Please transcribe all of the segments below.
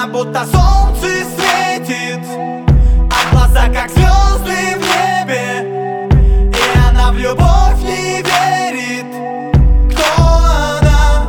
Она будто солнце светит, а глаза как звезды в небе. И она в любовь не верит. Кто она?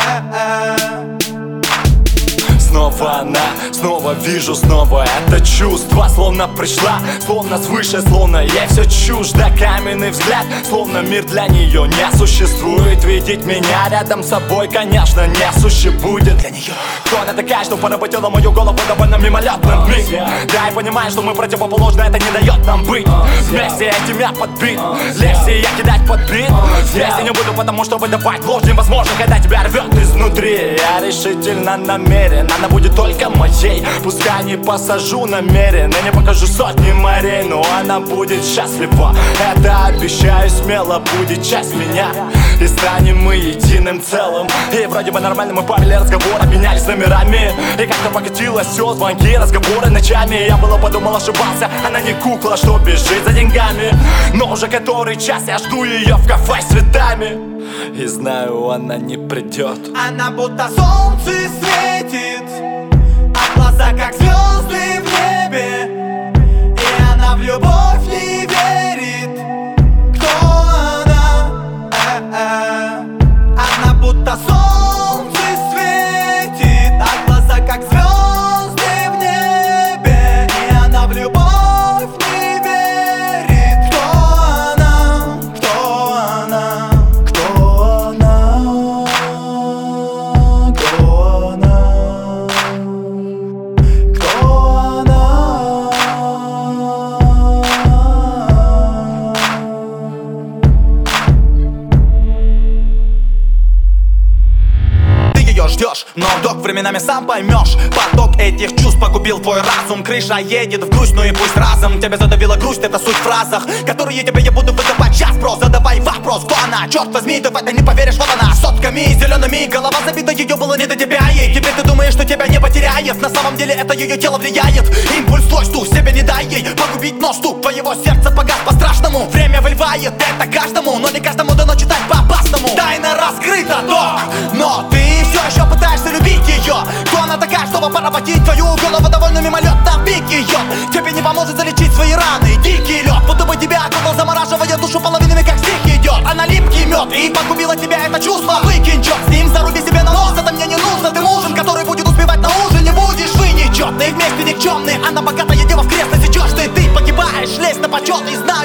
Снова она, снова вижу, снова это чувство. Словно пришла, словно свыше, словно ей все чуждо. Каменный взгляд, словно мир для нее не существует. Видеть меня рядом с собой, конечно, не существует для нее. Кто она такая, что поработила мою голову довольно мимолетным миг? Да, и понимаю, что мы противоположны, это не дает нам быть вместе, этим я подбит. Легче я кидать под бит. Вместе не буду, потому что выдавать ложь невозможно, когда тебя рвет изнутри. Я решительно намерен, она будет только моей. Пускай не посажу намеренно, не покажу сотни морей, но она будет счастлива. Это обещаю смело, будет часть меня. И станем мы единым целым. И вроде бы нормально мы повели разговор, обменялись номерами. И как-то покатилось все, звонки, разговоры ночами. Я было подумал, ошибался, она не кукла, что бежит за деньгами. Но уже который час я жду ее в кафе с цветами. И знаю, она не придет. Она будто солнце светит, а глаза как звезды в небе. И она в любовь не верит. Кто она? Она будто солнце светит, а глаза как звезды в небе. И она в любовь не верит. Кто она? Кто она? Кто она? Кто она? Кто она? Ты ее ждешь, но док временами сам поймешь. Поток этих чувств погубил твой разум. Крыша едет в грусть, ну и пусть разом. Тебя задавила грусть, это суть в фразах, которые тебе я буду выдавать час. Просто задавай вопрос, кто она? Черт возьми, ты в это не поверишь, вот она. Сотками зелеными, голова забита, ее было не до тебя. И теперь ты думаешь, что тебя не потеряет. На самом деле это ее тело влияет. Импульс твой, стук, себе не дай ей погубить, но стук твоего сердца погас по-страшному. Время выливает это каждому, но не каждому дано читать по-опасному. Тайна раскрыта, док, но ты все еще пытаешься любить ее. Кто она такая, чтобы поработить твою голову довольно мимолетно в миг ее? Тебе не поможет залечить свои раны, дикий лед, будто бы тебя окутал, замораживая душу половинами, как стих идет. Она липкий мед, и погубила тебя это чувство. Выкинь черт с ним, заруби себе на нос, это мне не нужно. Ты мужем, который будет успевать на ужин, не будешь. Вы нечетные, вместе никчемные. Она богатая дева, в кресло сечешь ты погибаешь, лезь на почет и знай.